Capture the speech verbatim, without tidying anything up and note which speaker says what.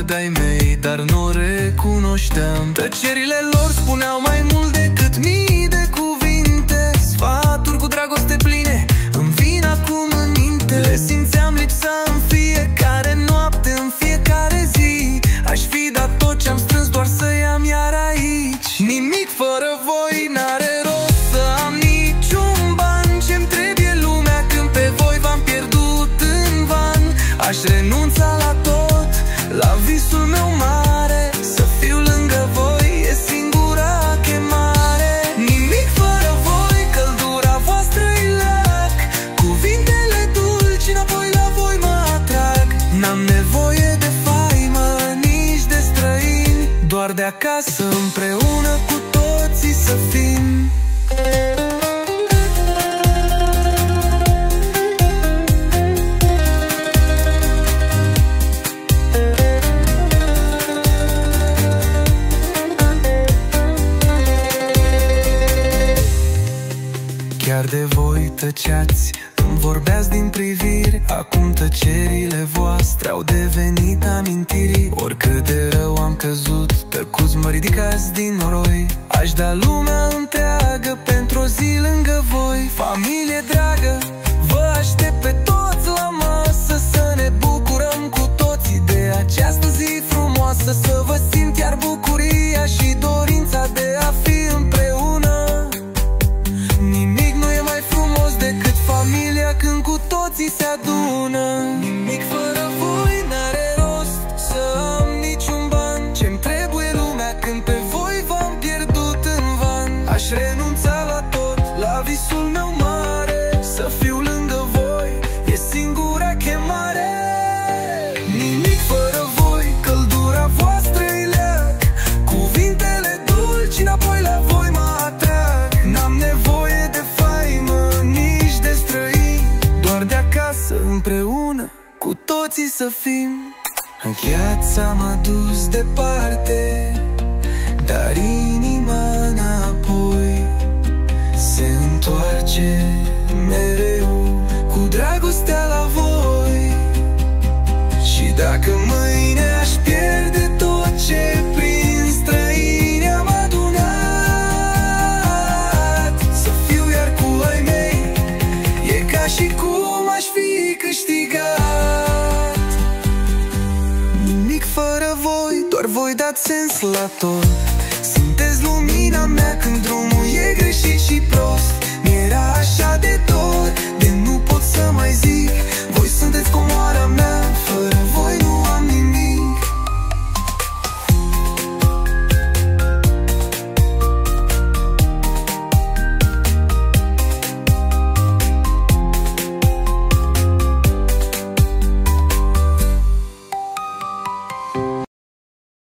Speaker 1: de-ai mei, dar nu o recunoșteam. Tăcerile lor spuneau mai mult decât mii de cuvinte, sfaturi cu dragoste pline îmi vin acum în minte. Le simțeam lipsa în fiecare noapte, în fiecare zi. Aș fi dat tot ce-am strâns doar să-i am iar aici. Nimic fără voi n-are rost, să am niciun ban. Ce-mi trebuie lumea când pe voi v-am pierdut în van. Aș renunța la tot, la visul meu mare, să fiu lângă voi e singura chemare. Nimic fără voi, căldura voastră-i lac. Cuvintele dulci înapoi la voi mă atrag. N-am nevoie de faimă, nici de străini, doar de acasă împreună cu toții să fim. Chiar de voi tăceați, îmi vorbeați din priviri. Acum tăcerile voastre au devenit amintiri. Oricât de rău am căzut, tăcuți mă ridicați din noroi. Aș da lumea întreagă pentru o zi lângă voi. Familie dragă, vă aștept pe toți la masă, să ne bucurăm cu toții de această zi frumoasă. Să vă simt iar bucuria și dorința de a fi împreună. Nimic nu e mai frumos decât familia când cu toții se adună. Nimic fără voi n-are rost, să am niciun ban. Ce-mi trebuie lumea când pe voi v-am pierdut în van. Aș renunța la tot, la visul meu mare, să fiu lângă voi e singura chemare. Nimic fără voi, căldura voastră-i leac. Cuvintele dulci înapoi la voi mă atrag. N-am nevoie de faimă, nici de străini, doar de acasă împreună cu toții să fim. Viața m-a dus departe, dar inima înapoi se întoarce mereu cu dragostea la voi. Și dacă mâine aș pierde tot ce prin străini am adunat, să fiu iar cu ai mei e ca și cum aș fi câștigat. Nimic fără voi, doar voi dați sens la tot. Sunteți lumina mea când drumul e greșit și prost. Mi-era așa de dor, de nu pot să mai zic. Voi sunteți comoara mea, fără